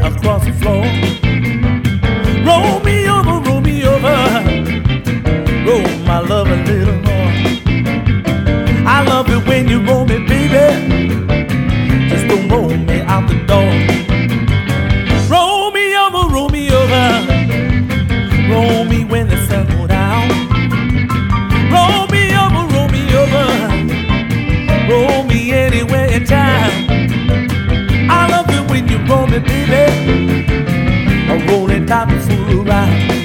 across the floor. Roll me over, roll me over. Roll my love a little more. I love it when you roll me, baby. Just don't roll me out the door. Roll me over, roll me over. Roll me when the sun goes down. Roll me over, roll me over. Roll me anywhere in time. I love it when you roll me, baby. A rolling top and fool around.